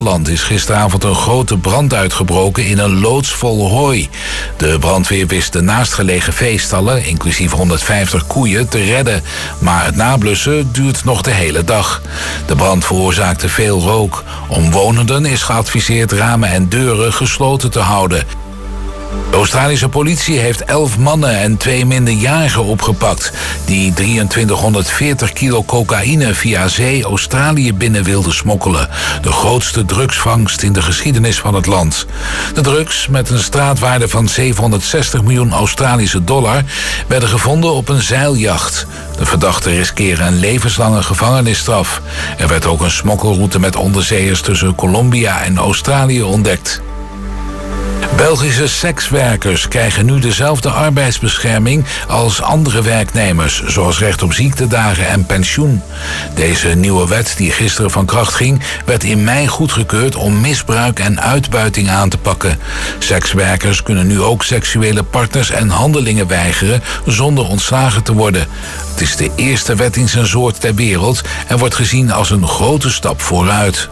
Gelderland is gisteravond een grote brand uitgebroken in een loods vol hooi. De brandweer wist de naastgelegen veestallen, inclusief 150 koeien, te redden. Maar het nablussen duurt nog de hele dag. De brand veroorzaakte veel rook. Omwonenden is geadviseerd ramen en deuren gesloten te houden. De Australische politie heeft 11 mannen en 2 minderjarigen opgepakt die 2340 kilo cocaïne via zee Australië binnen wilden smokkelen. De grootste drugsvangst in de geschiedenis van het land. De drugs, met een straatwaarde van 760 miljoen Australische dollar, werden gevonden op een zeiljacht. De verdachten riskeren een levenslange gevangenisstraf. Er werd ook een smokkelroute met onderzeeërs tussen Colombia en Australië ontdekt. Belgische sekswerkers krijgen nu dezelfde arbeidsbescherming als andere werknemers, zoals recht op ziektedagen en pensioen. Deze nieuwe wet, die gisteren van kracht ging, werd in mei goedgekeurd om misbruik en uitbuiting aan te pakken. Sekswerkers kunnen nu ook seksuele partners en handelingen weigeren zonder ontslagen te worden. Het is de eerste wet in zijn soort ter wereld en wordt gezien als een grote stap vooruit.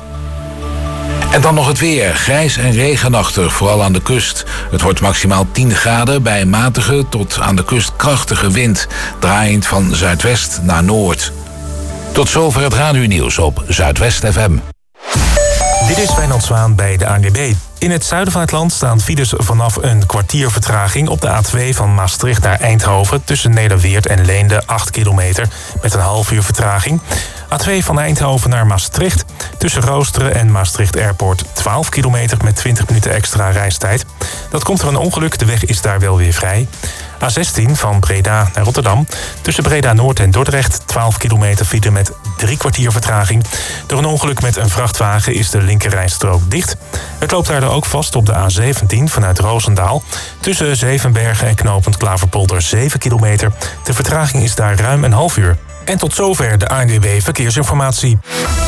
En dan nog het weer. Grijs en regenachtig, vooral aan de kust. Het wordt maximaal 10 graden bij matige tot aan de kust krachtige wind, draaiend van zuidwest naar noord. Tot zover het radionieuws op Zuidwest FM. Dit is Wijnand Zwaan bij de ANWB. In het zuiden van het land staan files vanaf een kwartier vertraging op de A2 van Maastricht naar Eindhoven tussen Nederweert en Leende 8 kilometer met een half uur vertraging. A2 van Eindhoven naar Maastricht tussen Roosteren en Maastricht Airport 12 kilometer met 20 minuten extra reistijd. Dat komt door een ongeluk, de weg is daar wel weer vrij. A16 van Breda naar Rotterdam tussen Breda Noord en Dordrecht 12 kilometer file met 3 kwartier vertraging. Door een ongeluk met een vrachtwagen is de linkerrijstrook dicht. Het loopt daardoor ook vast op de A17 vanuit Roosendaal tussen Zevenbergen en knooppunt Klaverpolder 7 kilometer. De vertraging is daar ruim een half uur. En tot zover de ANWB Verkeersinformatie.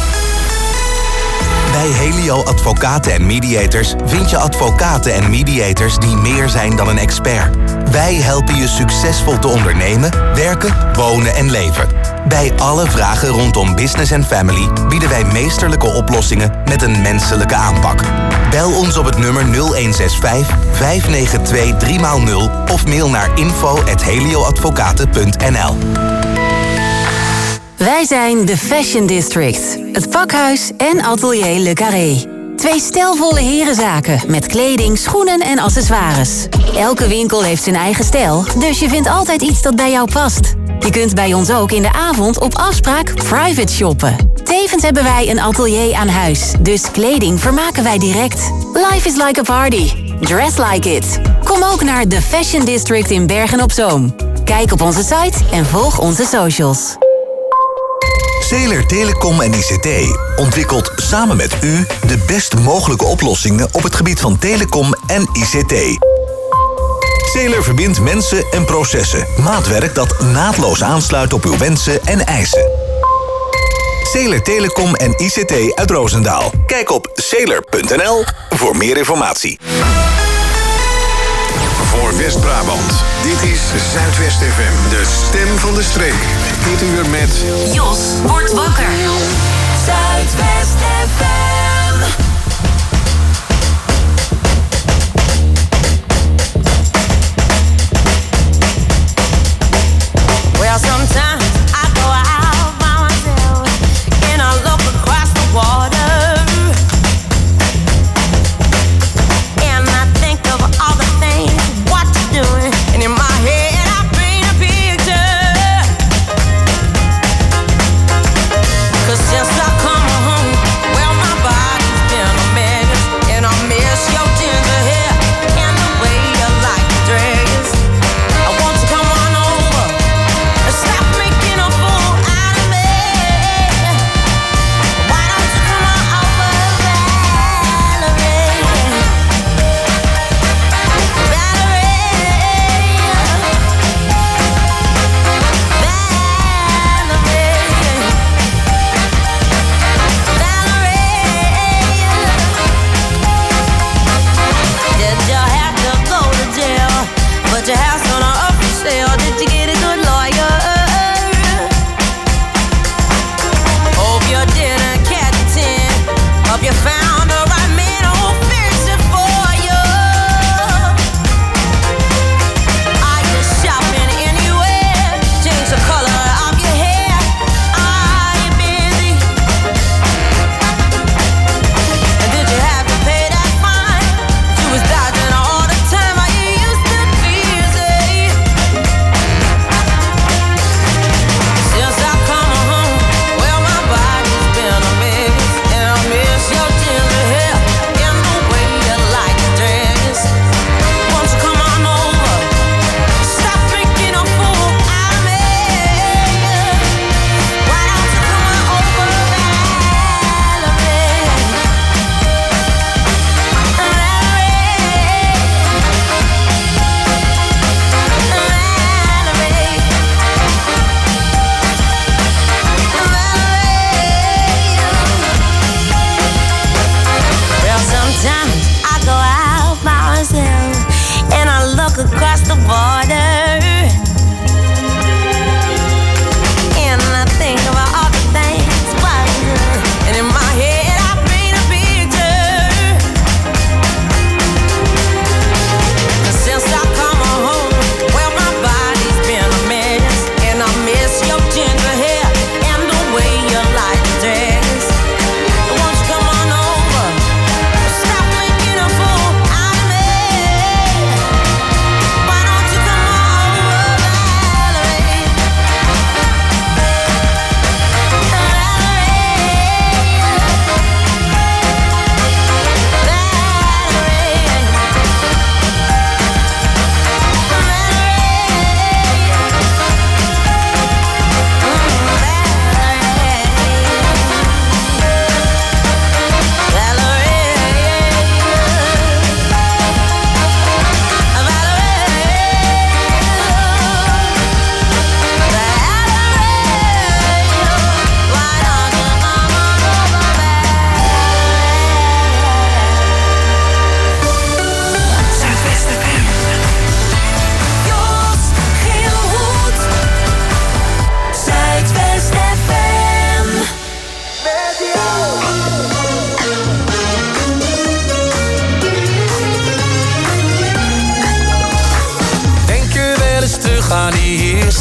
Bij Helio Advocaten en Mediators vind je advocaten en mediators die meer zijn dan een expert. Wij helpen je succesvol te ondernemen, werken, wonen en leven. Bij alle vragen rondom business en family bieden wij meesterlijke oplossingen met een menselijke aanpak. Bel ons op het nummer 0165 592 3x0 of mail naar info@helioadvocaten.nl. Wij zijn de Fashion District, het pakhuis en atelier Le Carré. 2 stijlvolle herenzaken met kleding, schoenen en accessoires. Elke winkel heeft zijn eigen stijl, dus je vindt altijd iets dat bij jou past. Je kunt bij ons ook in de avond op afspraak private shoppen. Tevens hebben wij een atelier aan huis, dus kleding vermaken wij direct. Life is like a party. Dress like it. Kom ook naar de Fashion District in Bergen op Zoom. Kijk op onze site en volg onze socials. Zeeler Telecom en ICT ontwikkelt samen met u de best mogelijke oplossingen op het gebied van telecom en ICT. Zeeler verbindt mensen en processen. Maatwerk dat naadloos aansluit op uw wensen en eisen. Zeeler Telecom en ICT uit Roosendaal. Kijk op zeeler.nl voor meer informatie. Voor West-Brabant. Dit is Zuidwest FM, de stem van de streek. Dit uur met Jos wordt wakker. Zuidwest FM. Well, sometimes I go out by myself and I look across the water and I think of all the things what you're doing, and in my head I paint a picture. 'Cause since I come home, well, my body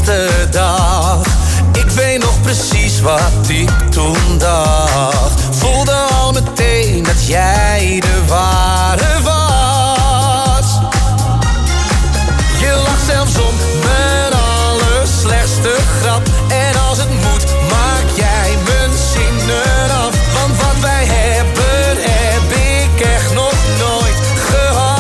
eerste dag. Ik weet nog precies wat ik toen dacht. Voelde al meteen dat jij de ware was. Je lacht zelfs om mijn allerslechtste grap. En als het moet, maak jij mijn zinnen af. Want wat wij hebben, heb ik echt nog nooit gehad.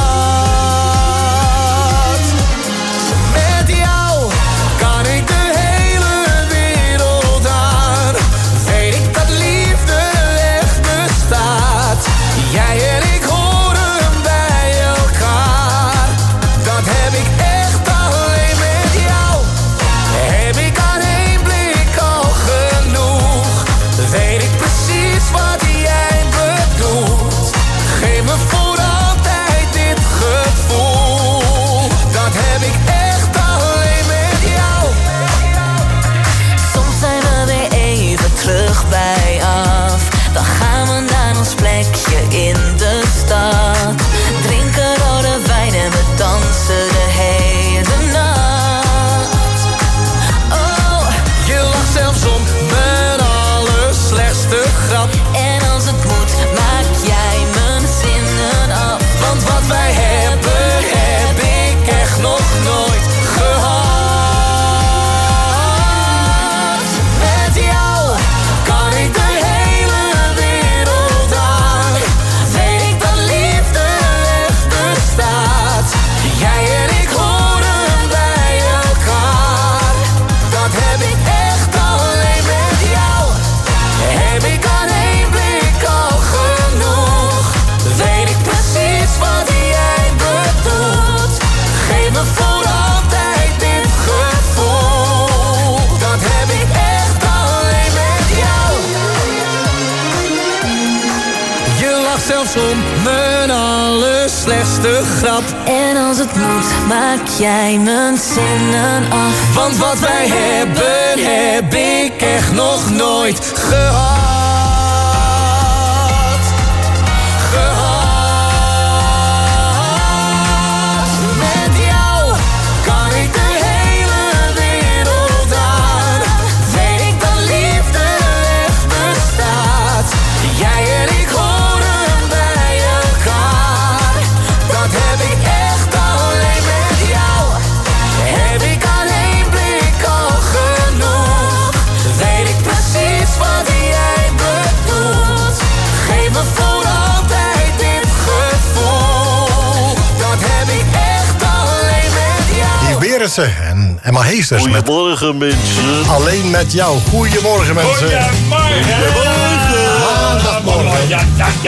Met jou kan ik de hele wereld aan. Weet ik dat liefde echt bestaat. Jij en ik horen bij elkaar. Dat heb ik echt alleen met jou. Heb ik aan één blik al genoeg. Weet ik precies wat jij bedoelt. Geef me voor altijd dit gevoel. Dat heb ik echt alleen met jou. Soms zijn we weer even terug bij af. Dan gaan we naar ons plekje in de stad. Drinken rode wijn en we dansen de hele nacht. Oh, Je lacht zelfs om mijn allerslechtste grap. en als het moet, maak jij mijn zinnen af. Want wat wij hebben, heb ik echt nog nooit gehad. Met jou kan ik de hele wereld aan. Weet ik dat liefde echt bestaat. Jij en ik horen bij elkaar. Dat heb ik echt alleen met jou. Heb ik aan één blik al genoeg. Weet ik precies wat jij bedoelt. Geef me voor altijd dit gevoel. Dat heb ik echt alleen met jou. Je lacht zelfs om mijn allerslechtste grap. En als het moet, maak jij mijn zinnen af. Want wat wij hebben, heb ik echt nog nooit gehad. Met jou kan ik de hele wereld aan. Weet ik dat liefde echt bestaat. Jij en ik horen bij elkaar. Dat heb ik echt alleen met jou. Heb ik aan één blik al genoeg. Weet ik precies wat jij bedoelt. Geef me voor altijd dit gevoel. Dat heb ik echt alleen met jou. Yves Berendsen en Emma Heesters met Goedemorgen, mensen. Alleen met jou. Goedemorgen, mensen. Maandagmorgen. Ja.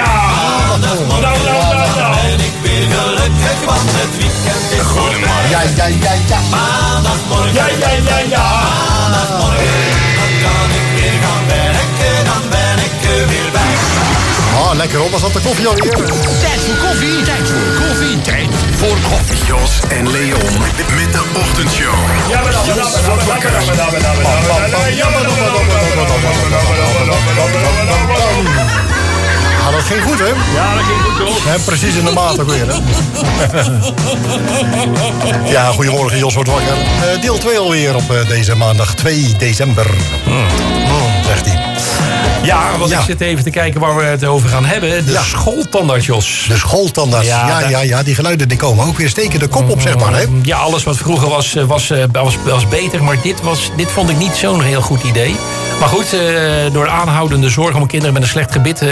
En ik weer gelukkig, want het weekend is voorbij. Ja. Maandagmorgen. Ja. Maandagmorgen. Dan kan ik weer gaan werken, dan ben ik er weer bij. Oh, lekker op. Was dat de koffie alweer? Tijd voor koffie, tijd voor koffie, tijd voor koffie. Jos en Leon met de ochtendshow. Ah, dat ging goed, hè? Ja, dat ging goed, Jos. Ja, precies in de maat ook weer, hè? Ja, goedemorgen, Jos wordt wakker. Deel 2 alweer op deze maandag 2 december. Zegt hij. Ja, want ik zit even te kijken waar we het over gaan hebben. De schooltandarts, Jos. De schooltandarts, ja, die geluiden die komen ook weer steken de kop op, zeg maar, hè? Ja, alles wat vroeger was beter, maar dit vond ik niet zo'n heel goed idee. Maar goed, door aanhoudende zorg om kinderen met een slecht gebit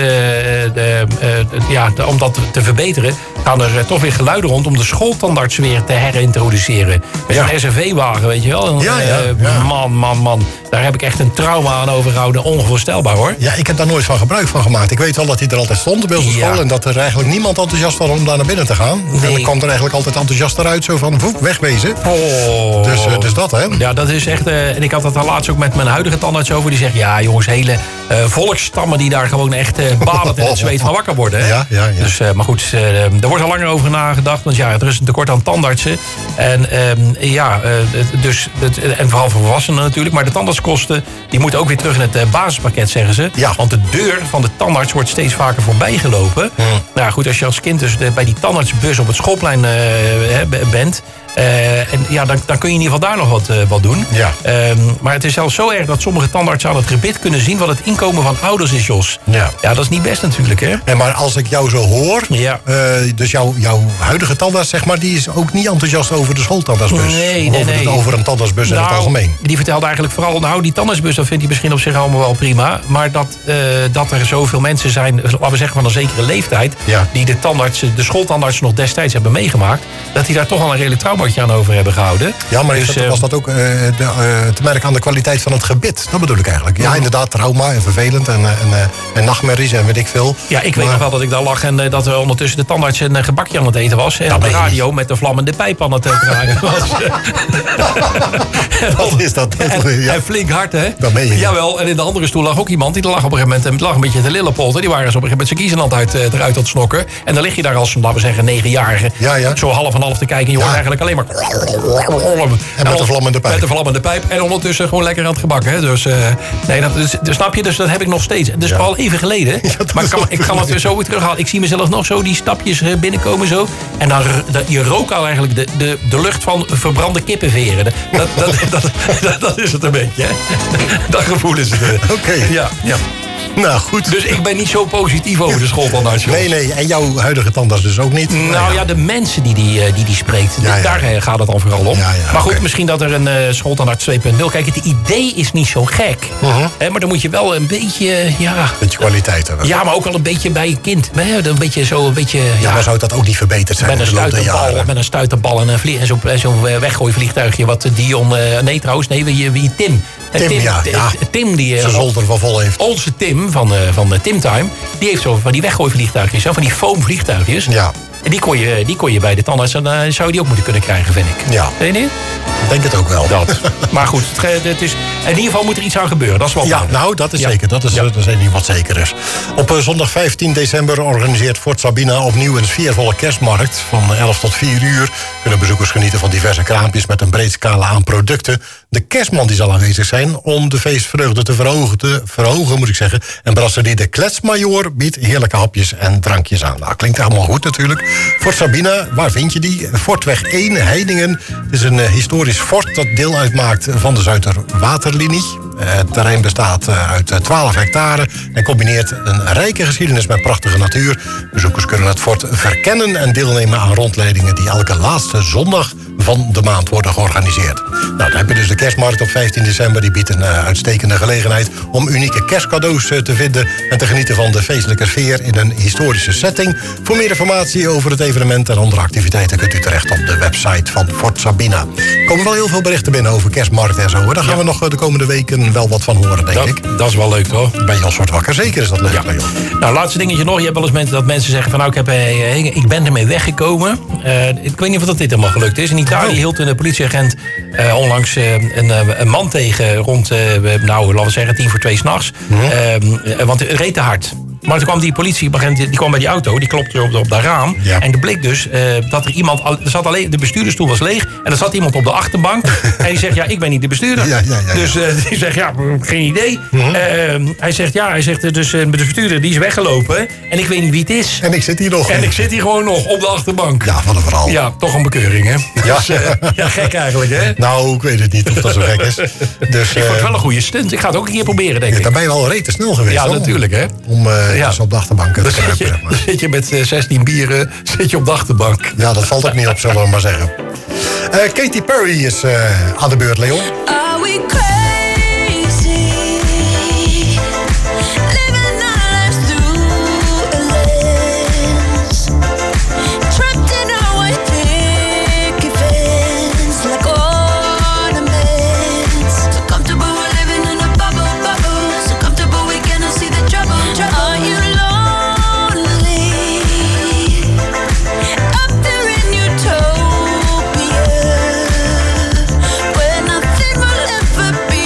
om dat te verbeteren, gaan er toch weer geluiden rond om de schooltandarts weer te herintroduceren. Met een SRV-wagen, weet je wel. Man. Daar heb ik echt een trauma aan overgehouden. Onvoorstelbaar, hoor. Ja, ik heb daar nooit van gebruik van gemaakt. Ik weet wel dat hij er altijd stond bij onze school en dat er eigenlijk niemand enthousiast was om daar naar binnen te gaan. Nee. En dan kwam er eigenlijk altijd enthousiast eruit, zo van, wegwezen. Oh. Dus dat, hè? Ja, dat is echt... en ik had het al laatst ook met mijn huidige tandarts over. Die zegt, ja jongens, hele volksstammen die daar gewoon echt balend in het zweet van wakker worden. Hè? Ja. Dus, maar goed, er wordt al langer over nagedacht. Want ja, er is een tekort aan tandartsen. En en vooral voor volwassenen natuurlijk. Maar de tandartskosten, die moeten ook weer terug in het basispakket, zeggen ze. Ja. Want de deur van de tandarts wordt steeds vaker voorbijgelopen. Nou goed, als je als kind dus bij die tandartsbus op het schoolplein bent, En ja, dan kun je in ieder geval daar nog wat doen. Ja. Maar het is zelfs zo erg dat sommige tandartsen aan het gebit kunnen zien wat het inkomen van ouders is, Jos. Ja. Ja, dat is niet best natuurlijk, hè? En maar als ik jou zo hoor, dus jouw huidige tandarts, zeg maar, die is ook niet enthousiast over de schooltandartsbus. Nee. Over een tandartsbus in het algemeen. Die vertelde eigenlijk vooral, die tandartsbus, dat vindt hij misschien op zich allemaal wel prima. Maar dat er zoveel mensen zijn, laten we zeggen van een zekere leeftijd, die de schooltandartsen nog destijds hebben meegemaakt, dat die daar toch al een redelijk traumaatje aan over hebben gehouden. Ja, maar was dat ook te merken aan de kwaliteit van het gebit? Dat bedoel ik eigenlijk. Ja, inderdaad, trauma en vervelend en nachtmerries en weet ik veel. Ja, ik weet nog wel dat ik daar lag en dat er ondertussen de tandarts een gebakje aan het eten was. En op de radio met de vlammende pijp aan het dragen was. Wat is dat? En flink hard, hè? Dat meen je niet. Jawel, en in de andere stoel lag ook iemand. Die lag op een gegeven moment een beetje te lillepolten. Die waren zo op een gegeven moment zijn kiezenhand eruit aan het snokken. En dan lig je daar als, laten we zeggen, 9-jarige. Zo half en half te kijken. En je hoort eigenlijk alleen maar... En met de vlammende pijp. Met de vlammende pijp. En ondertussen gewoon lekker aan het gebak, hè? Dus, snap je? Dus dat heb ik nog steeds. Dat is al even geleden. Maar ik kan het weer zo weer terughalen. Ik zie mezelf nog zo die stapjes binnenkomen zo. En dan je rook al eigenlijk de lucht van verbrande kippenveren. Dat is het een beetje, hè? Dat gevoel is het. Oké. Ja. Nou, goed. Dus ik ben niet zo positief over de schooltandarts. Nee. En jouw huidige tandarts dus ook niet? Nou ja, de mensen die spreekt. Daar gaat het dan vooral om. Maar goed, misschien dat er een schooltandarts 2.0... Kijk, het idee is niet zo gek. Hè, maar dan moet je wel een beetje... beetje kwaliteit hebben. Ja, maar ook wel een beetje bij je kind. Een beetje... Ja, maar zou dat ook niet verbeterd zijn? Met een stuiterbal en zo'n weggooivliegtuigje. Wat Dion... Nee, trouwens. Nee, wie Tim... Tim die zijn zolder van vol heeft. Onze Tim van Tim Time, die heeft zo van die weggooivliegtuigjes, van die foamvliegtuigjes. Ja. En die kon je bij de tandarts, en zou je die ook moeten kunnen krijgen, vind ik. Ja. Weet je niet? Ik denk het ook wel. Maar goed, het is, in ieder geval moet er iets aan gebeuren. Dat is wel nou, dat is zeker. Dat is niet wat zeker is. Op zondag 15 december organiseert Fort Sabina opnieuw een sfeervolle kerstmarkt. Van 11 tot 4 uur kunnen bezoekers genieten van diverse kraampjes met een breed scala aan producten. De kerstman die zal aanwezig zijn om de feestvreugde te verhogen, moet ik zeggen. En brasserie de Kletsmajor biedt heerlijke hapjes en drankjes aan. Nou, klinkt allemaal goed natuurlijk. Fort Sabina, waar vind je die? Fortweg 1, Heiningen. Het is een historisch fort dat deel uitmaakt van de Zuiderwaterlinie. Het terrein bestaat uit 12 hectare en combineert een rijke geschiedenis met prachtige natuur. Bezoekers kunnen het fort verkennen en deelnemen aan rondleidingen die elke laatste zondag van de maand worden georganiseerd. Nou, dan heb je dus de kerstmarkt op 15 december. Die biedt een uitstekende gelegenheid om unieke kerstcadeaus te vinden en te genieten van de feestelijke sfeer in een historische setting. Voor meer informatie over het evenement en andere activiteiten kunt u terecht op de website van Fort Sabina. Er komen wel heel veel berichten binnen over kerstmarkt en zo. Daar gaan we nog de komende weken wel wat van horen, denk ik. Dat is wel leuk, toch? Ben je al soort wakker? Zeker is dat leuk, Leon. Nou, laatste dingetje nog. Je hebt wel eens dat mensen zeggen van, nou, ik ben ermee weggekomen. Ik weet niet of dat dit helemaal gelukt is. In Italië hield een politieagent onlangs een man tegen rond, laten we zeggen, 1:50 s'nachts. Want het reed te hard. Maar toen kwam die politieagent, die kwam bij die auto, die klopte op dat raam. Ja. En er bleek dus dat er iemand, de bestuurdersstoel was leeg. En er zat iemand op de achterbank. En die zegt, ik ben niet de bestuurder. Ja. Dus die zegt, geen idee. Hij zegt, dus de bestuurder die is weggelopen. En ik weet niet wie het is. En ik zit hier nog. En ik zit hier gewoon nog op de achterbank. Ja, wat een verhaal. Ja, toch een bekeuring, hè? Ja. Dus, gek eigenlijk, hè? Nou, ik weet het niet of dat zo gek is. Dus, ik vond het wel een goede stunt. Ik ga het ook een keer proberen, denk ik. Daar ben je wel rete snel geweest. Ja, natuurlijk, hè? Om dus op de achterbank te kruipen. Dan zit je met 16 bieren op de achterbank. Ja, dat valt ook niet op, zullen we maar zeggen. Katy Perry is aan de beurt, Leon. Are we crazy? Living our lives through a lens. Trapped in our white picket fence, like ornaments. So comfortable we're living in a bubble. So comfortable we cannot see the trouble. Are you lonely? Up there in utopia, where nothing will ever be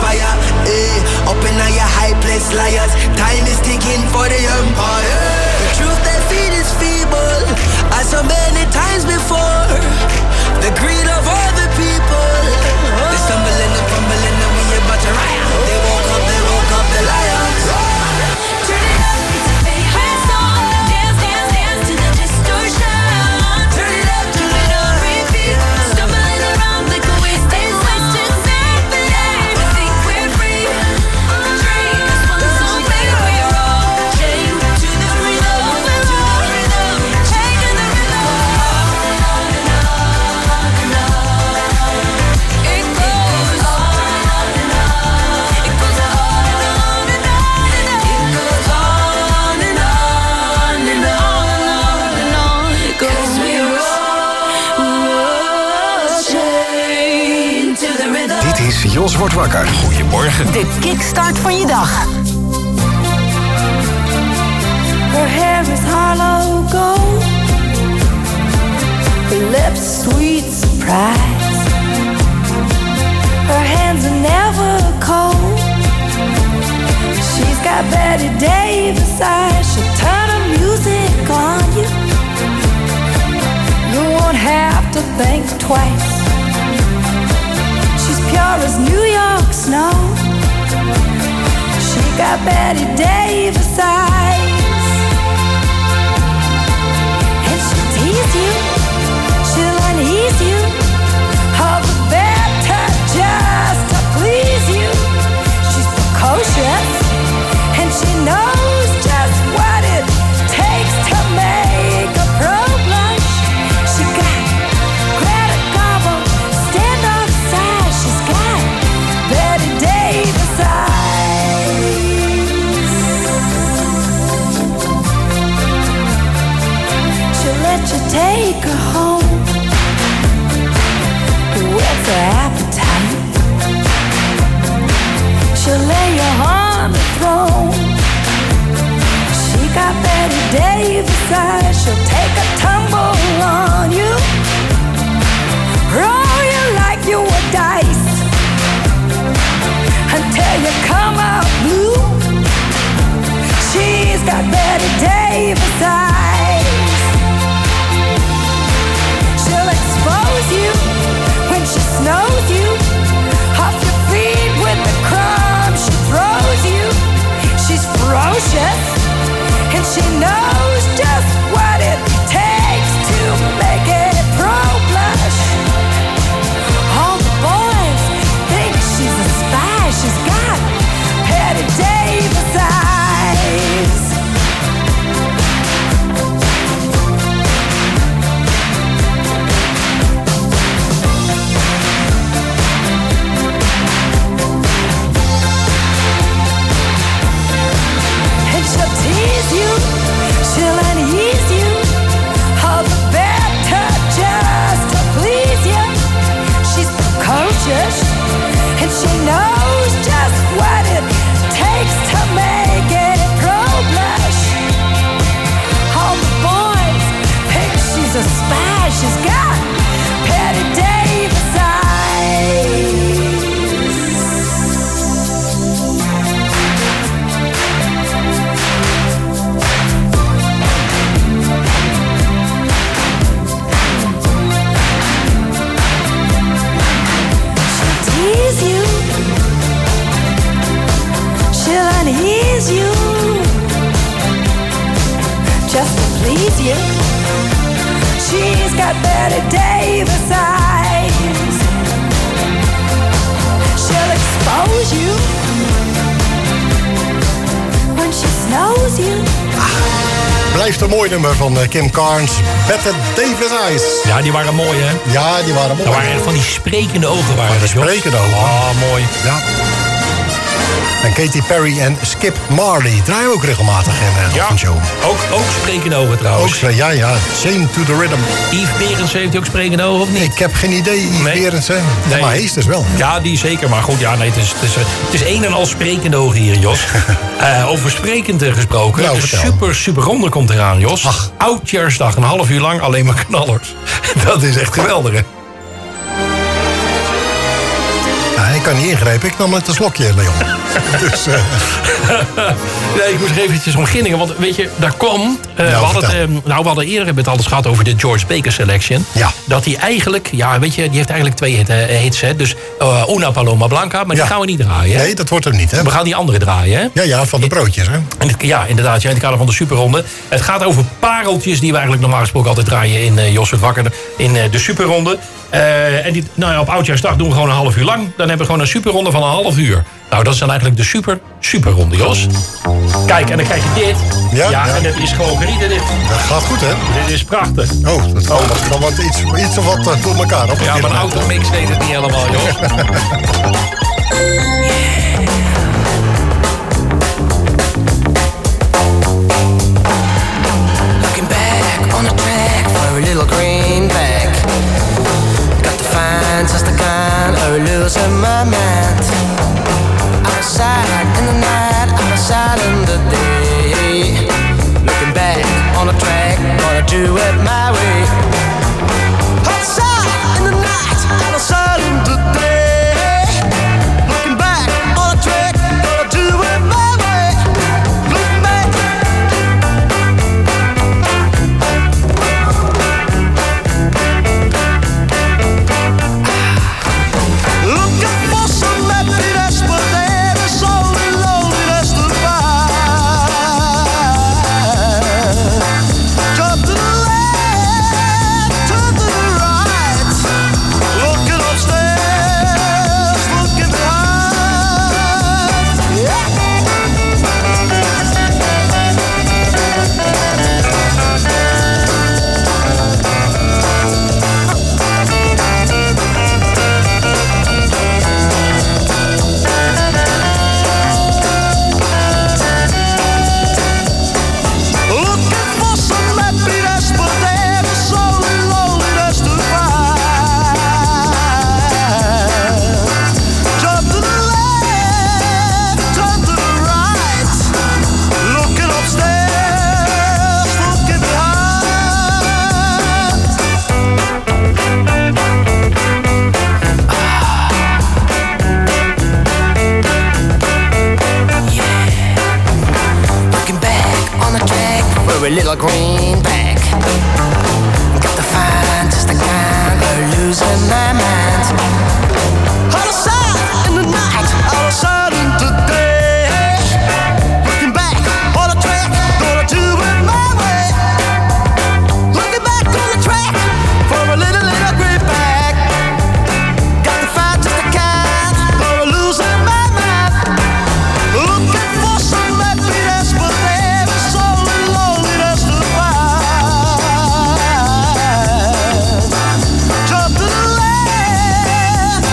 fire. Up in your high place, liars. Time is ticking for the empire. The truth they feed is feeble, as so many times before. The greed of all the people. They stumbling and fumbling and we about to riot. They woke up the lions. Turn it up, it's a favorite song. Dance, dance, dance to the distortion. Turn it up, keep it on repeat. Stumbling around like a wasted symphony. We think we're free. Dream is one song, baby, we're all chained to the rhythm, taking the rhythm. On and on and on. It goes on and on. It goes on and on and on. It goes on and on and on and on. It goes. 'Cause we're all chained to the rhythm. Dit is Jos wordt wakker. Goedemorgen. De kickstart van je dag. Her hair is hollow gold, her lips sweet surprise. Her hands are never cold. She's got Betty Davis eyes. She'll turn her music on you. You won't have to think twice. She's pure as New York snow. She got Betty Davis eyes. And she'll tease you, she'll unease you. All the better just to please you. She's precocious, and she knows just what it takes to make a pro blush. She got Greta Garbo, stand off side. She's got Betty Davis eyes. She'll let you take her home. Whet's her appetite? She'll lay you on the throne. She got Betty Davis eyes. She'll take a tumble on you, roll you like you were dice, until you come out blue. She's got Betty Davis eyes. She'll expose you when she snows you, off your feet with the crumbs she throws you. She's ferocious, and she knows just what it takes to make it pro blush. All the boys think she's a spy. She's got Betty Davis eyes. And she'll tease you, she'll unease you. All the better just to please you. She's precocious, and she knows just what it takes to make it pro blush. All the boys think she's a spy. She's got Betty Davis eyes. She'll tease you, she'll unease you, just to please you. She's got Betty Davis eyes. She'll expose you when she snows you. Blijft een mooi nummer van Kim Carnes. Betty Davis Eyes. Ja, die waren mooi, hè? Ja, die waren mooi. Dat waren echt van die sprekende ogen. Waren de sprekende ogen. Oh, mooi. Ja. En Katy Perry en Skip Marley draaien ook regelmatig in de show. Ook sprekende ogen trouwens. Ook, ja. Chain to the Rhythm. Yves Berendsen heeft hij ook sprekende ogen of niet? Ik heb geen idee, Yves Berendsen. Nee. Maar hij is dus wel. Ja, die zeker. Maar goed, ja, nee, het is een en al sprekende ogen hier, Jos. Over sprekend gesproken. Nou, de super ronde komt eraan, Jos. Ach. Oudjaarsdag, een half uur lang alleen maar knallers. Dat is echt geweldig, hè? Ja, ik kan niet ingrijpen. Ik nam net een slokje, Leon. Dus, nee, ik moest er eventjes om beginnen. Want weet je, daar kwam... we hadden eerder het alles gehad over de George Baker Selection. Ja. Dat hij eigenlijk... Ja, weet je, die heeft eigenlijk 2 hits. Hè? Dus Una Paloma Blanca, maar die gaan we niet draaien. Hè? Nee, dat wordt hem niet. Hè? We gaan die andere draaien. Hè? Ja, van de broodjes. Hè? Ja, inderdaad. Ja, in het kader van de superronde. Het gaat over pareltjes die we eigenlijk normaal gesproken altijd draaien in Jos wordt wakker. In de superronde. En die, op Oudjaarsdag doen we gewoon een half uur lang. Dan hebben we gewoon een superronde van een half uur. Nou, dat is dan eigenlijk de superronde, Jos. Kijk, en dan krijg je dit. Ja, en het is gewoon genieten dit. Dat gaat goed, hè? Dit is prachtig. Oh, dat kan wat iets of wat door elkaar. Op ja, mijn automix deed het niet helemaal, Jos. Looking back on the track for a little greenback. Got to find just the kind of losing my mind. Outside in the night, outside in the day. Looking back on the track, gonna do it my way. Outside in the night, outside in the day. Looking back on the track, gonna do it my way. Looking back. Looking for some happiness, but there is only loneliness to find. Jump to the left, turn to the right. Looking upstairs, looking behind. Yeah. Looking for some happiness, but there is only loneliness to find. Jump to the left, turn to the right. Looking upstairs, looking behind. Looking back on the track for a little greenback. Got to find just the kind of losing my mind. Outside in the night, outside in the day. Looking back on the track, gonna do it my way. Looking back on the track for a little greenback. Got to find just the kind of losing my mind. Looking for some happiness, but there is only loneliness to find. Jump to the left,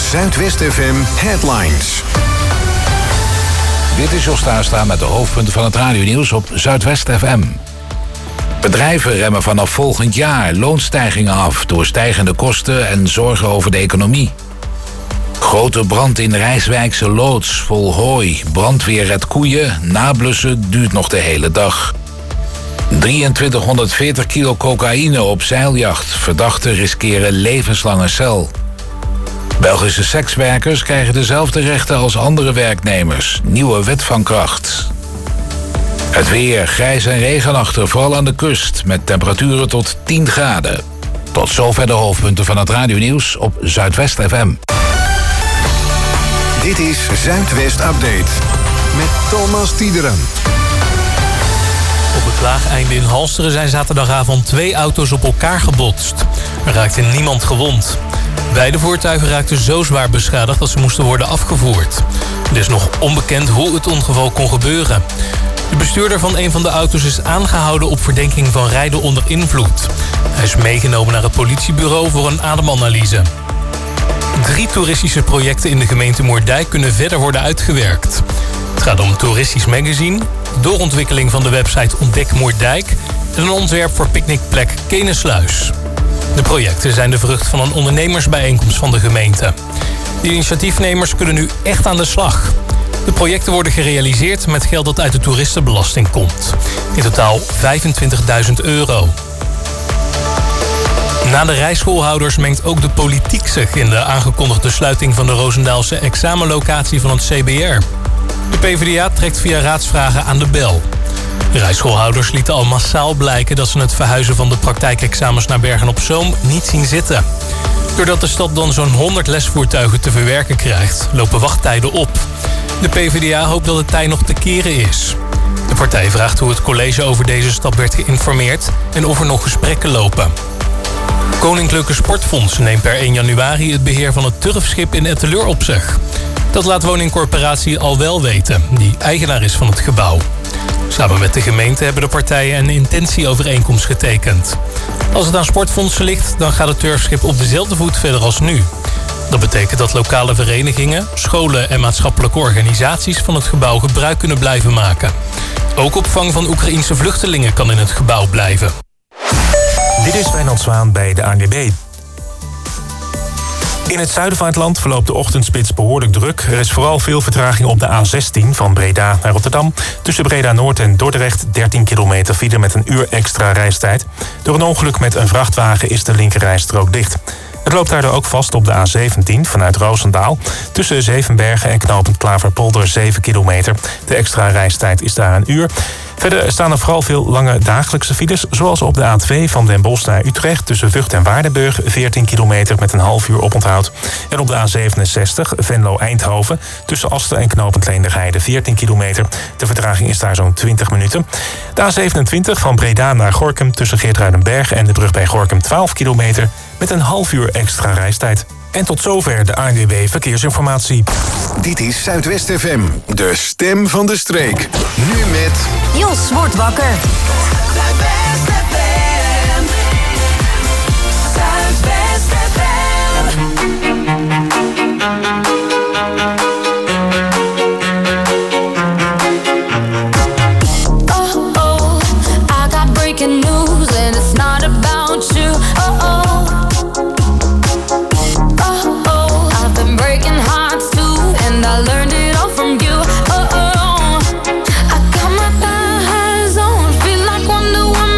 Zuidwest FM Headlines. Dit is Jos Staestra met de hoofdpunten van het radionieuws op Zuidwest FM. Bedrijven remmen vanaf volgend jaar loonstijgingen af door stijgende kosten en zorgen over de economie. Grote brand in Rijswijkse loods vol hooi. Brandweer redt koeien. Nablussen duurt nog de hele dag. 2340 kilo cocaïne op zeiljacht. Verdachten riskeren levenslange cel. Belgische sekswerkers krijgen dezelfde rechten als andere werknemers. Nieuwe wet van kracht. Het weer, grijs en regenachtig, vooral aan de kust, met temperaturen tot 10 graden. Tot zover de hoofdpunten van het radionieuws op Zuidwest FM. Dit is Zuidwest Update met Thomas Tiederen. Op het Klaageinde in Halsteren zijn zaterdagavond 2 auto's op elkaar gebotst. Er raakte niemand gewond. Beide voertuigen raakten zo zwaar beschadigd dat ze moesten worden afgevoerd. Het is nog onbekend hoe het ongeval kon gebeuren. De bestuurder van een van de auto's is aangehouden op verdenking van rijden onder invloed. Hij is meegenomen naar het politiebureau voor een ademanalyse. 3 toeristische projecten in de gemeente Moerdijk kunnen verder worden uitgewerkt. Het gaat om een toeristisch magazine, doorontwikkeling van de website Ontdek Moerdijk en een ontwerp voor picknickplek Kenesluis. De projecten zijn de vrucht van een ondernemersbijeenkomst van de gemeente. De initiatiefnemers kunnen nu echt aan de slag. De projecten worden gerealiseerd met geld dat uit de toeristenbelasting komt. In totaal €25.000. Na de rijschoolhouders mengt ook de politiek zich in de aangekondigde sluiting van de Roosendaalse examenlocatie van het CBR. De PvdA trekt via raadsvragen aan de bel. De rijschoolhouders lieten al massaal blijken dat ze het verhuizen van de praktijkexamens naar Bergen-op-Zoom niet zien zitten. Doordat de stad dan zo'n 100 lesvoertuigen te verwerken krijgt, lopen wachttijden op. De PvdA hoopt dat het tij nog te keren is. De partij vraagt hoe het college over deze stap werd geïnformeerd en of er nog gesprekken lopen. Koninklijke Sportfonds neemt per 1 januari het beheer van het turfschip in Etteleur op zich. Dat laat woningcorporatie Al Wel weten, die eigenaar is van het gebouw. Samen met de gemeente hebben de partijen een intentieovereenkomst getekend. Als het aan sportfondsen ligt, dan gaat het turfschip op dezelfde voet verder als nu. Dat betekent dat lokale verenigingen, scholen en maatschappelijke organisaties van het gebouw gebruik kunnen blijven maken. Ook opvang van Oekraïense vluchtelingen kan in het gebouw blijven. Dit is Wijnand Zwaan bij de ANWB. In het zuiden van het land verloopt de ochtendspits behoorlijk druk. Er is vooral veel vertraging op de A16 van Breda naar Rotterdam. Tussen Breda Noord en Dordrecht 13 kilometer file met een uur extra reistijd. Door een ongeluk met een vrachtwagen is de linkerrijstrook dicht. Het loopt daardoor ook vast op de A17 vanuit Roosendaal. Tussen Zevenbergen en knooppunt Klaverpolder 7 kilometer. De extra reistijd is daar een uur. Verder staan er vooral veel lange dagelijkse files, zoals op de A2 van Den Bosch naar Utrecht tussen Vught en Waardenburg 14 kilometer met een half uur oponthoud. En op de A67 Venlo-Eindhoven tussen Asten en knooppunt Leenderheide 14 kilometer. De vertraging is daar zo'n 20 minuten. De A27 van Breda naar Gorinchem tussen Geertruidenberg en de brug bij Gorinchem 12 kilometer met een half uur extra reistijd. En tot zover de ANWB Verkeersinformatie. Dit is Zuidwest FM, de stem van de streek. Nu met... Jos wordt wakker. Zuidwest FM. Zuidwest FM. Oh, oh, I got breaking news and it's not about you. Oh, oh. Breaking hearts too, and I learned it all from you. Oh, oh. I got my eyes on, feel like Wonder Woman.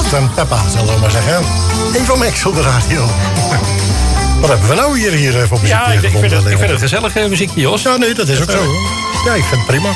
Sgt. Peppa, zullen we maar zeggen. Eva Max op de radio. Wat hebben we nou hier voor muziek? Ja, ik vind het gezellig muziekje, Jos. Ja, nee, dat is ook zo. Ja, ik vind het prima.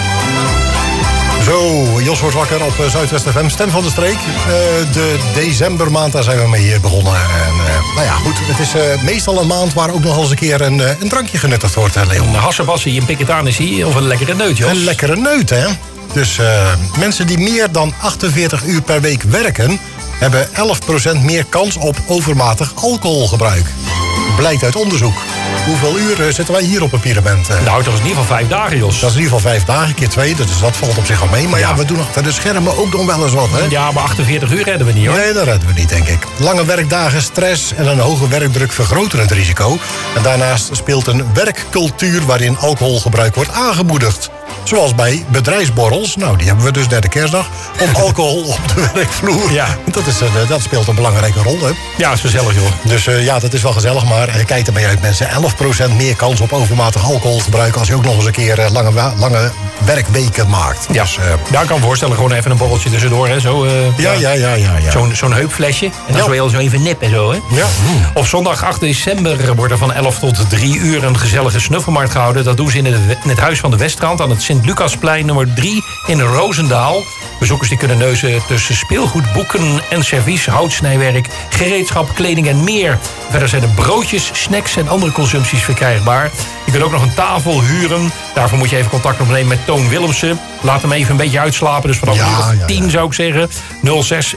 Zo, Jos wordt wakker op Zuidwest FM, Stem van de Streek. De decembermaand, daar zijn we mee begonnen. En, nou ja, goed, het is meestal een maand waar ook nog eens een keer een drankje genuttigd wordt, Leon. Een hassenbassie, een piketanissie of een lekkere neut, Jos. Een lekkere neut, hè. Dus mensen die meer dan 48 uur per week werken, hebben 11% meer kans op overmatig alcoholgebruik. Blijkt uit onderzoek. Hoeveel uur zitten wij hier op een pyramid? Nou, dat is in ieder geval 5 dagen, Jos. Dat is in ieder geval 5 dagen, keer 2. Dus dat valt op zich al mee. Maar ja, we doen achter de schermen ook nog wel eens wat, hè? Ja, maar 48 uur redden we niet, hoor. Nee, dat redden we niet, denk ik. Lange werkdagen, stress en een hoge werkdruk vergroten het risico. En daarnaast speelt een werkcultuur waarin alcoholgebruik wordt aangemoedigd. Zoals bij bedrijfsborrels, nou die hebben we dus derde kerstdag. Of alcohol op de werkvloer. Ja. Dat speelt een belangrijke rol, hè? Ja, is gezellig, joh. Dus ja, dat is wel gezellig, maar kijk ermee uit, mensen. 11% meer kans op overmatig alcoholgebruik als je ook nog eens een keer lange werkweken maakt. Ja, dus, ja, ik kan me voorstellen, gewoon even een borreltje tussendoor, hè. Zo, ja. Zo'n heupflesje. En dan zo even nip en zo, hè. Ja. Op zondag 8 december wordt er van 11 tot 3 uur een gezellige snuffelmarkt gehouden. Dat doen ze in het Huis van de Westrand aan het Sint-Lucasplein nummer 3 in Roosendaal. Bezoekers die kunnen neuzen tussen speelgoed, boeken en servies, houtsnijwerk, gereedschap, kleding en meer. Verder zijn er broodjes, snacks en andere consumpties verkrijgbaar. Je kunt ook nog een tafel huren. Daarvoor moet je even contact opnemen met Toon Willemsen. Laat hem even een beetje uitslapen. Dus vanaf 10 zou ik zeggen. 06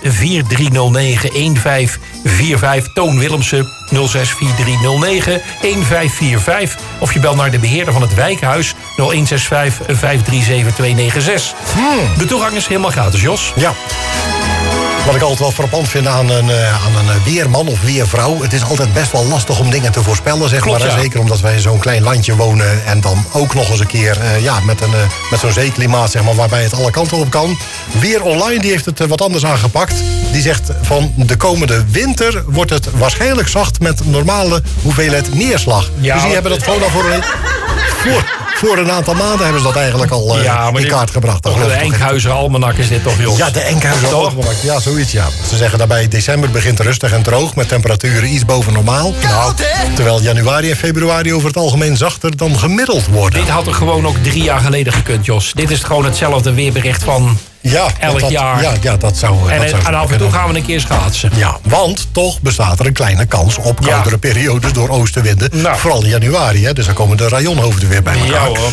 4309 1545. Toon Willemsen 06 4309 1545. Of je belt naar de beheerder van het wijkhuis 0165 537 296. De toegang is helemaal gratis, Jos. Ja. Wat ik altijd wel frappant vind aan een weerman of weervrouw. Het is altijd best wel lastig om dingen te voorspellen, zeg. Klopt, maar. ja. Zeker omdat wij in zo'n klein landje wonen. En dan ook nog eens een keer met zo'n zeeklimaat, zeg maar, waarbij het alle kanten op kan. Weer Online die heeft het wat anders aangepakt. Die zegt van de komende winter wordt het waarschijnlijk zacht met normale hoeveelheid neerslag. Ja, dus die hebben dat gewoon al voor een aantal maanden hebben ze dat eigenlijk al in kaart gebracht. De Enkhuizer Almanak is dit toch, Jos? Ja, de Enkhuizer Almanak. Ja, zoiets, ja. Ze zeggen daarbij december begint rustig en droog met temperaturen iets boven normaal. Nou, terwijl januari en februari over het algemeen zachter dan gemiddeld worden. Dit had er gewoon ook 3 jaar geleden gekund, Jos. Dit is gewoon hetzelfde weerbericht van elk jaar. Ja, dat zou. En af en toe gaan we een keer schaatsen. Ja, want toch bestaat er een kleine kans op koudere periodes door oostenwinden. Nou. Vooral in januari, hè. Dus dan komen de rajonhoofden weer bij elkaar. Ja, hoor.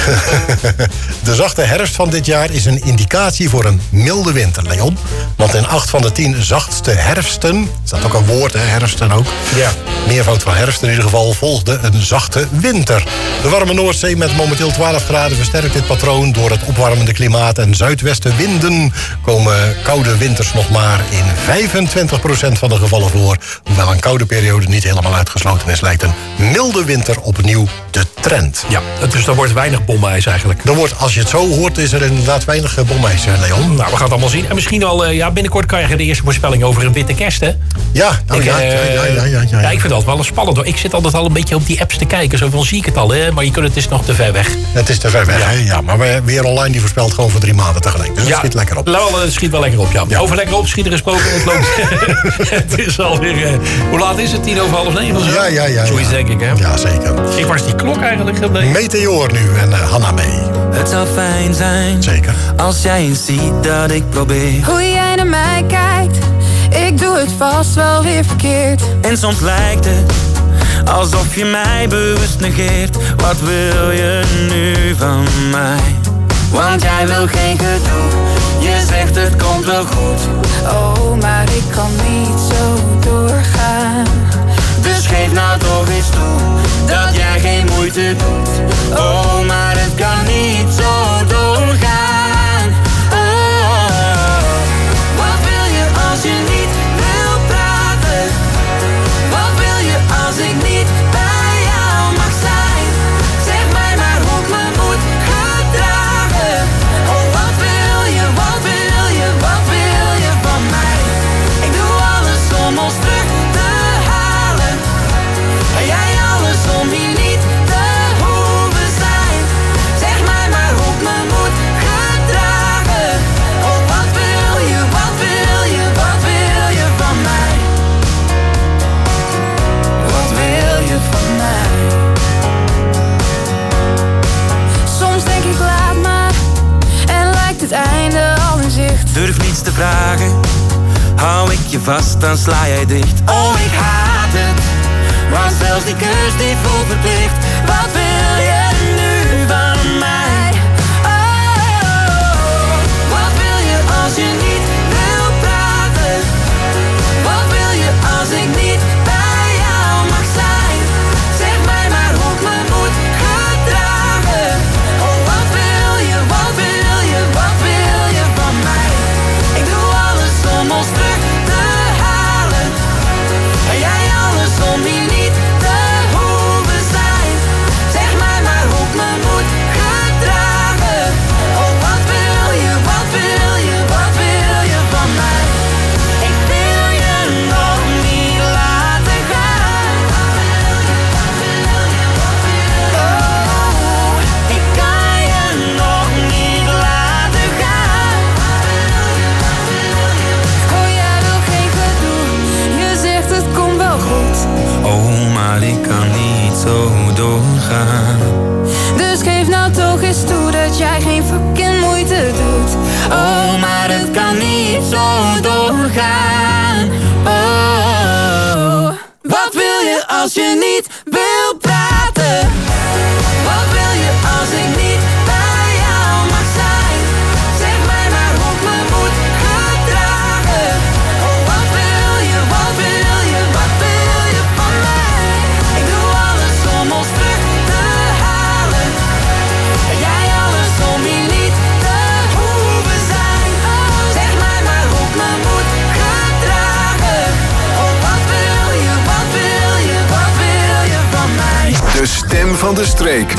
De zachte herfst van dit jaar is een indicatie voor een milde winter, Leon. Want in 8 van de 10 zachtste herfsten, staat ook een woord, hè, herfsten ook. Ja. Meervoud van herfst in ieder geval, volgde een zachte winter. De warme Noordzee met momenteel 12 graden versterkt dit patroon. Door het opwarmende klimaat en zuidwestenwinden komen koude winters nog maar in 25% van de gevallen voor. Hoewel een koude periode niet helemaal uitgesloten is, lijkt een milde winter opnieuw de trend. Ja, dus er wordt weinig bomijs eigenlijk. Als je het zo hoort, is er inderdaad weinig bomijs, Leon. Nou, we gaan het allemaal zien. En misschien al, binnenkort krijg je de eerste voorspelling over een witte kerst, hè? Ja, ja, ik vind dat wel spannend, hoor. Ik zit altijd al een beetje op die apps te kijken. Zoveel zie ik het al, hè? Maar het is nog te ver weg. Het is te ver weg, hè? Ja, maar Weer Online die voorspelt gewoon voor 3 maanden tegelijk. Dus het schiet lekker op. Het schiet wel lekker op, ja. Over lekker opschieten gesproken. Het loopt. Het is alweer... hoe laat is het? 9:30 of zo? Ja. Zoiets denk ik, hè? Ja, zeker. Ik was die klok eigenlijk gebleven. Meteor nu en Hanna mee. Het zou fijn zijn, zeker, als jij eens ziet dat ik probeer. Hoe jij naar mij kijkt, ik doe het vast wel weer verkeerd. En soms lijkt het alsof je mij bewust negeert. Wat wil je nu van mij? Want jij wil geen gedoe, je zegt het komt wel goed. Oh, maar ik kan niet zo doorgaan. Dus geef nou toch eens toe, dat jij geen moeite doet. Oh, maar het kan niet zo doorgaan. Oh, wat wil je als je niet wil praten? Wat wil je als ik niet bij jou mag zijn? Zeg mij maar hoe ik me moet gedragen. Oh, wat wil je, wat wil je, wat wil je van mij? Ik doe alles om ons terug te halen. En jij alles om hier niet te hoeven zijn. Zeg durf niets te vragen. Hou ik je vast, dan sla jij dicht. Oh, ik haat het, want zelfs die kus die voelt verplicht. Wat wil je nu van mij? Oh, wat wil je als je niet wil praten? Wat wil je als ik niet bij jou mag zijn? Zeg mij maar hoe ik me moet gedragen. Oh, wat wil je, wat wil je, wat wil je van mij? Ik doe alles om ons terug te halen. En jij alles om hier niet te hoeven zijn. Zeg mij maar hoe ik me moet gedragen. Oh, wat wil je, wat wil je, wat wil je van mij? Ik wil je nog niet laten gaan. Oh, ik kan je nog niet laten gaan. Oh, jij wil geen gedoe. Je zegt het komt wel goed. Oh, maar ik kan niet zo doorgaan. Dus geef nou toch eens toe dat jij geen fucking moeite doet. Oh, maar het kan niet zo doorgaan. Oh, wat wil je als je niet wil praten? Wat wil je als ik niet bij jou mag zijn? Zeg mij maar hoe ik me moet gedragen. Oh, wat wil je, wat wil je, wat wil je van mij? Ik doe alles om ons terug te halen. En jij alles om hier niet te hoeven zijn. Zeg mij maar hoe ik me moet gedragen. Oh, wat wil je, wat wil je, wat wil je van mij? De stem van de streek.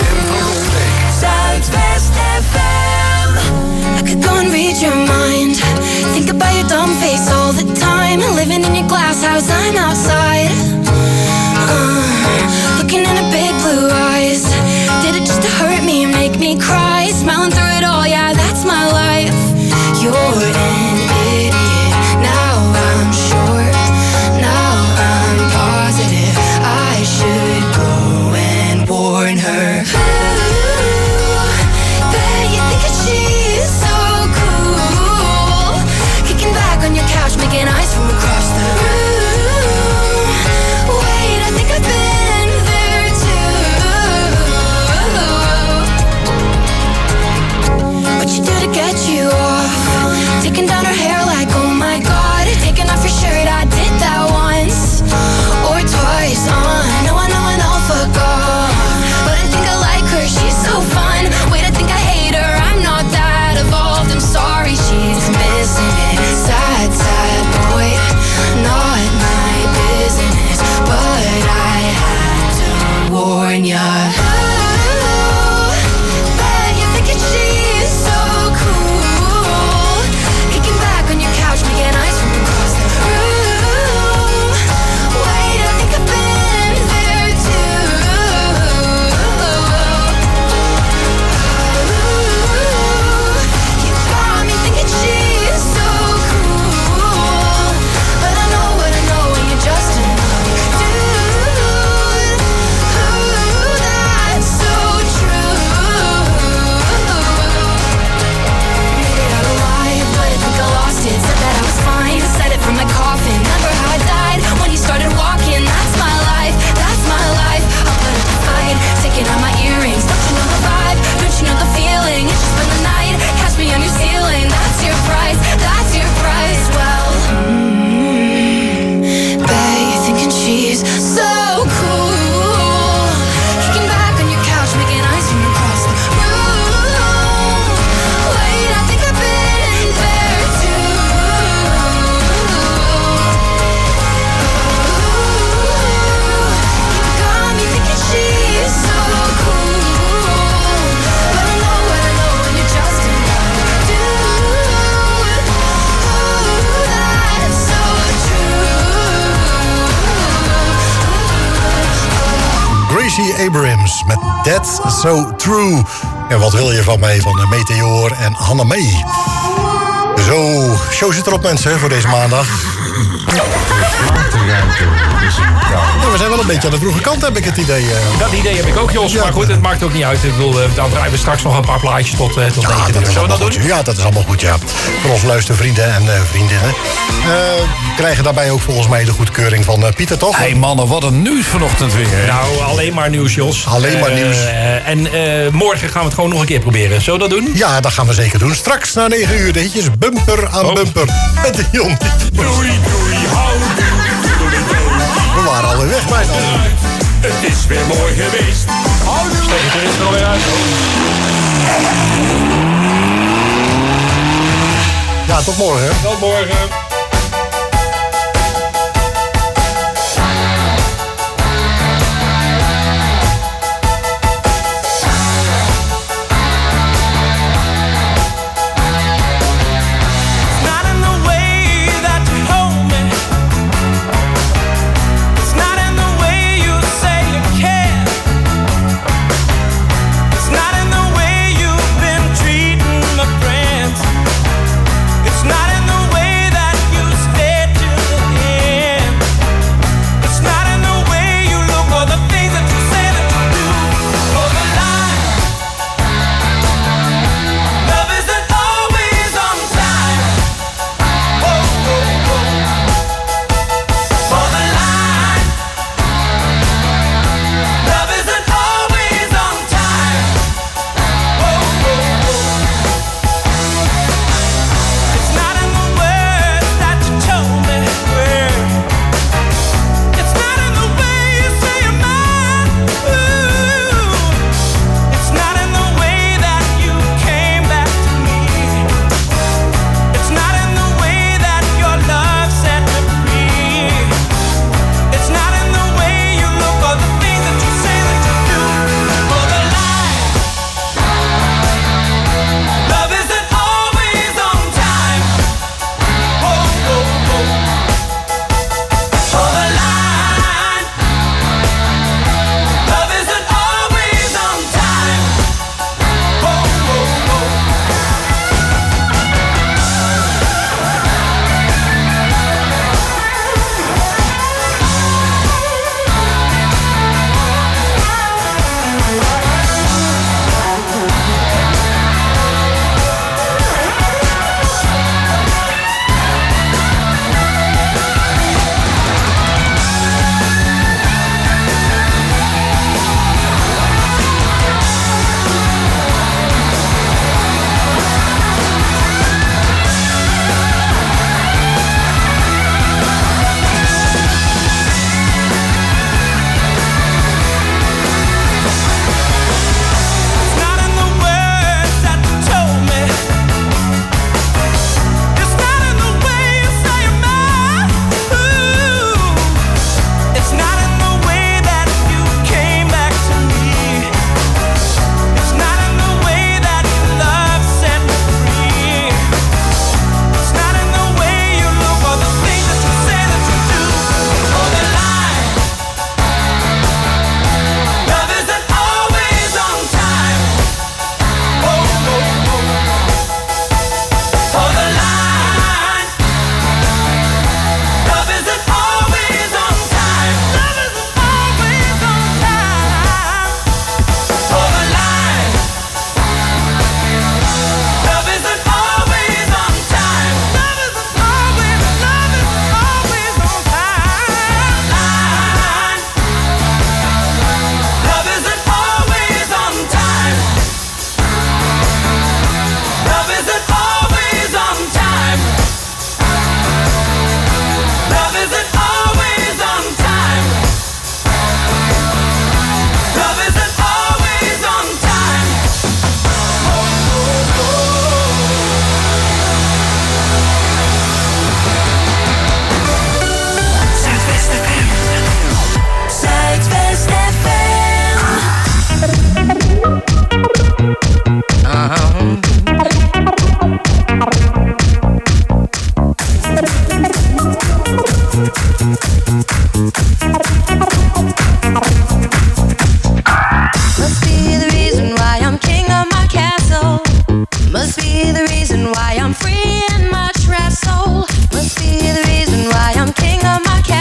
Zuidwest FM. I could go and read your mind. Think about your dumb face all the time. Living in your glass house, I'm outside. Looking in her big blue eyes. Did it just to hurt me and make me cry? Smiling through it all, yeah, that's my life. You're an idiot. Now I'm sure. Now I'm positive. I should go and warn her. Bet you think that she's so cool. Kicking back on your couch, making eyes from across the room. Wait, I think I've been there too. What you do to get you off? Taking down her hair like, oh my god. Taking off your shirt, I did that once or twice. I know an alpha girl, but I think I like her, she's so fun. Wait, I think I hate her, I'm not that evolved. I'm sorry, she's missing it. Sad, sad boy, not my business, but I had to warn ya. Bet you're thinking she's so cool. Kicking back on your couch, making eyes from across the room. Wait, I think I've been there too. You got me thinking she's so cool, but I know what I know, and you're just another dude. That's so true. Maybe I lied, but I think I lost it. Said that I was fine, said it from my coffin. Remember how I died when you started walking? That's my life, that's my life. I'll put up a fight, taking out my earrings. Don't you know the vibe? Don't you know the feeling? It's just been the night, catch me on your ceiling. That's your price, that's your price. Well, bet you're thinking she's so cool. Kicking back on your couch, making eyes from across the room. Wait, I think I've been there too. You got me thinking she's so cool, but I know what I know, and you're just another dude. That's so true. Gracie Abrams met That's So True. En wat wil je van mij van de Meteor en Hanna May? Zo, show zit erop mensen voor deze maandag. Nou, we zijn wel een beetje aan de vroege kant, heb ik het idee. Dat idee heb ik ook, Jos. Maar goed, het maakt ook niet uit. Ik bedoel, dan draaien we straks nog een paar plaatjes tot 9 uur. Zullen we dat doen? Ja, dat is allemaal goed, ja. Voor onze luistervrienden en vriendinnen. Krijgen daarbij ook volgens mij de goedkeuring van Pieter, toch? Hey mannen, wat een nieuws vanochtend weer. Nou, alleen maar nieuws, Jos. Alleen maar nieuws. En morgen gaan we het gewoon nog een keer proberen. Zullen we dat doen? Ja, dat gaan we zeker doen. Straks na 9 uur de hitjes bumper aan bumper. Met Dion. Doei, doei, hou. We waren alweer weg bijna. Het is weer mooi geweest. Houdoe. Steek er is alweer uit. Ja, tot morgen. Tot morgen. reason why I'm free in my trash soul. Must be the reason why I'm king of my castle.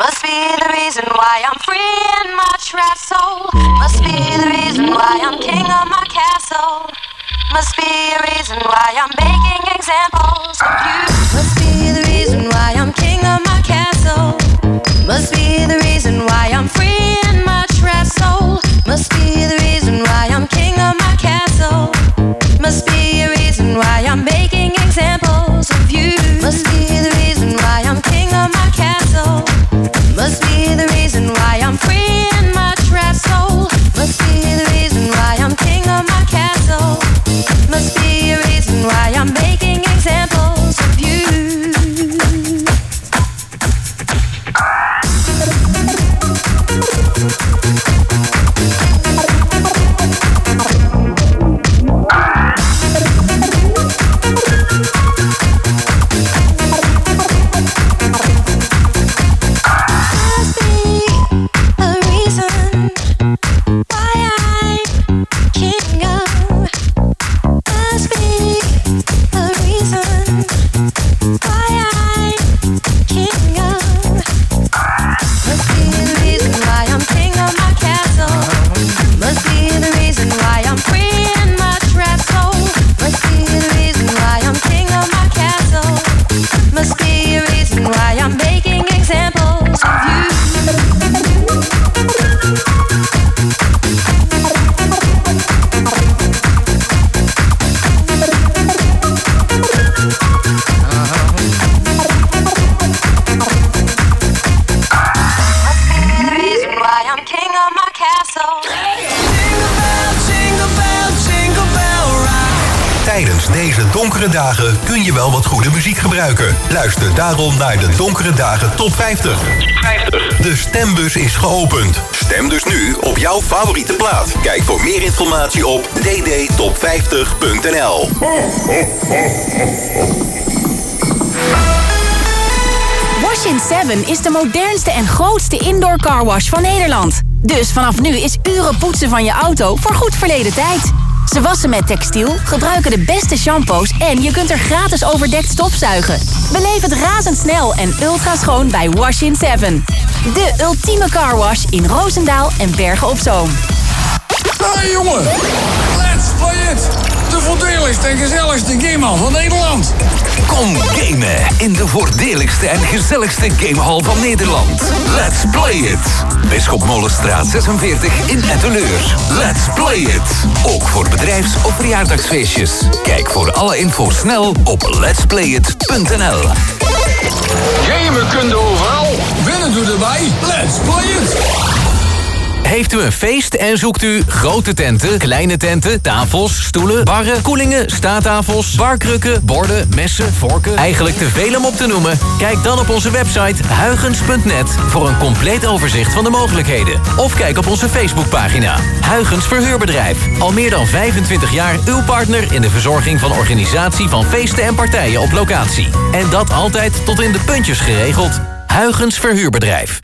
Must be the reason why I'm free in my trapped soul. Must be the reason why I'm king of my castle. Must be a reason why I'm making examples of you. Must be the reason why I'm king of my castle. Must be the reason why I'm free in my trapped soul. Must be the reason why I'm king of my castle. Must be a reason why I'm making examples of you. Must be the reason why I'm king of my castle. Must be the reason why I'm free in my trapped soul. Must be the reason why I'm king of my castle. Must be a reason why I'm making examples of you. Tijdens deze donkere dagen kun je wel wat goede muziek gebruiken. Luister daarom naar de Donkere Dagen Top 50. De stembus is geopend. Stem dus nu op jouw favoriete plaat. Kijk voor meer informatie op ddtop50.nl. Wash-in 7 is de modernste en grootste indoor carwash van Nederland. Dus vanaf nu is uren poetsen van je auto voorgoed verleden tijd. Ze wassen met textiel, gebruiken de beste shampoos en je kunt er gratis overdekt stofzuigen. Beleef het razendsnel en ultra schoon bij Wash-in 7. De ultieme carwash in Roosendaal en Bergen op Zoom. Hey jongen, let's play it! De voordeligste en gezelligste gamehal van Nederland. Kom gamen in de voordeligste en gezelligste gamehal van Nederland. Let's play it! Bisschopmolenstraat 46 in Etteleur. Let's play it! Ook voor bedrijfs- of verjaardagsfeestjes. Kijk voor alle info snel op letsplayit.nl. Gamen kun je overal, winnen doe erbij. Let's play it! Heeft u een feest en zoekt u grote tenten, kleine tenten, tafels, stoelen, barren, koelingen, staattafels, barkrukken, borden, messen, vorken? Eigenlijk te veel om op te noemen? Kijk dan op onze website huygens.net voor een compleet overzicht van de mogelijkheden. Of kijk op onze Facebookpagina. Huygens Verhuurbedrijf. Al meer dan 25 jaar uw partner in de verzorging van organisatie van feesten en partijen op locatie. En dat altijd tot in de puntjes geregeld. Huygens Verhuurbedrijf.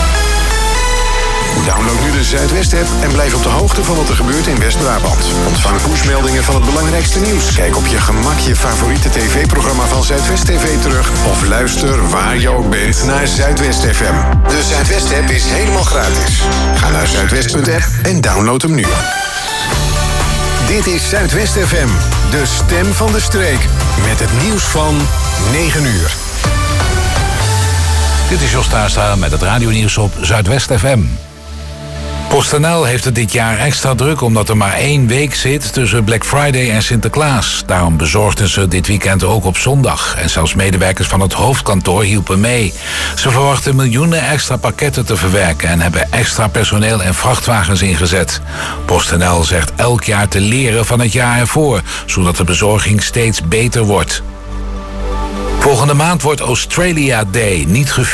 Download nu de Zuidwest-app en blijf op de hoogte van wat er gebeurt in West-Brabant. Ontvang pushmeldingen van het belangrijkste nieuws. Kijk op je gemak je favoriete tv-programma van Zuidwest TV terug. Of luister waar je ook bent naar Zuidwest FM. De Zuidwest-app is helemaal gratis. Ga naar zuidwest.app en download hem nu. Dit is Zuidwest FM, de stem van de streek. Met het nieuws van 9 uur. Dit is Jos Tuinstra met het radionieuws op Zuidwest FM. PostNL heeft het dit jaar extra druk omdat er maar 1 week zit tussen Black Friday en Sinterklaas. Daarom bezorgden ze dit weekend ook op zondag. En zelfs medewerkers van het hoofdkantoor hielpen mee. Ze verwachten miljoenen extra pakketten te verwerken en hebben extra personeel en vrachtwagens ingezet. PostNL zegt elk jaar te leren van het jaar ervoor, zodat de bezorging steeds beter wordt. Volgende maand wordt Australia Day niet gevierd.